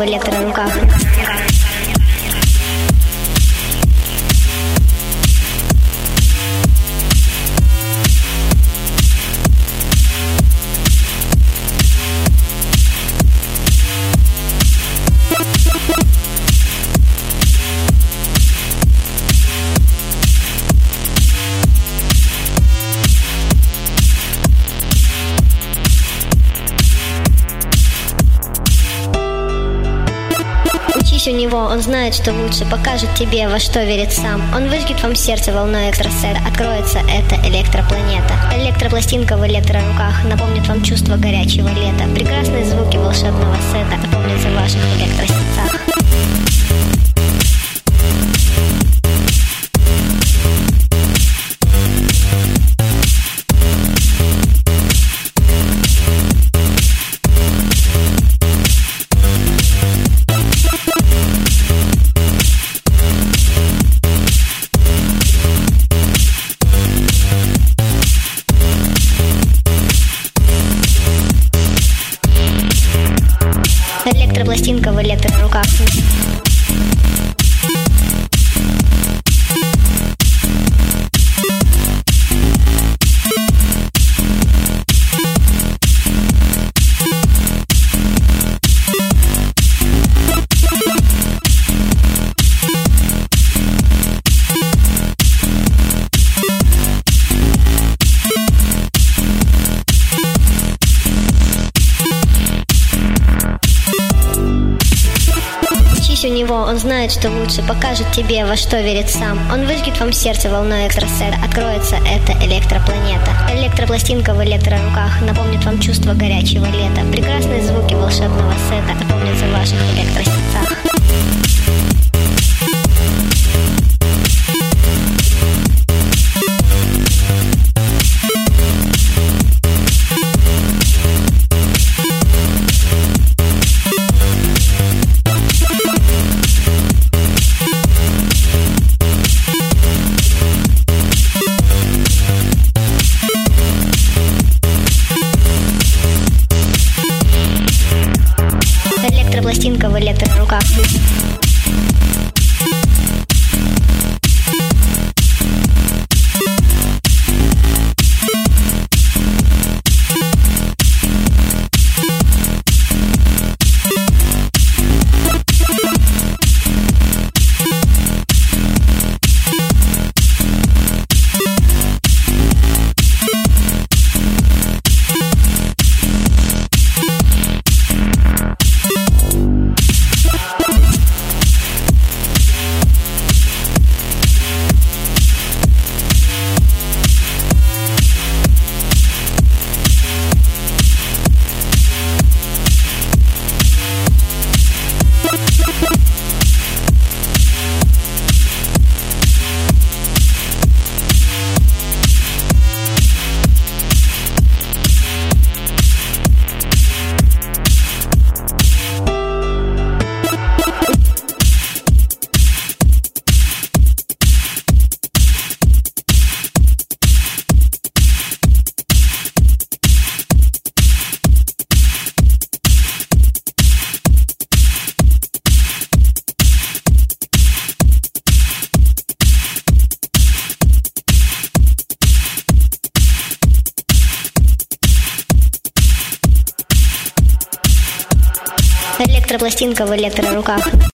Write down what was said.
в электроруках. У него, он знает, что лучше, покажет тебе, во что верит сам. Он выжгет вам сердце волной экстрасета. Откроется эта электропланета. Электропластинка в электроруках напомнит вам чувство горячего лета. Прекрасные звуки волшебного сета напомнятся в ваших электросетах. Электропластинка в электроруках. У него, он знает, что лучше, покажет тебе, во что верит сам. Он выжгет вам сердце волной экстрасета. Откроется эта электропланета. Электропластинка в электроруках напомнит вам чувство горячего лета. Прекрасные звуки волшебного сета напомнятся в ваших электросетах. Электропластинка в электроруках. Электропластинка в электроруках.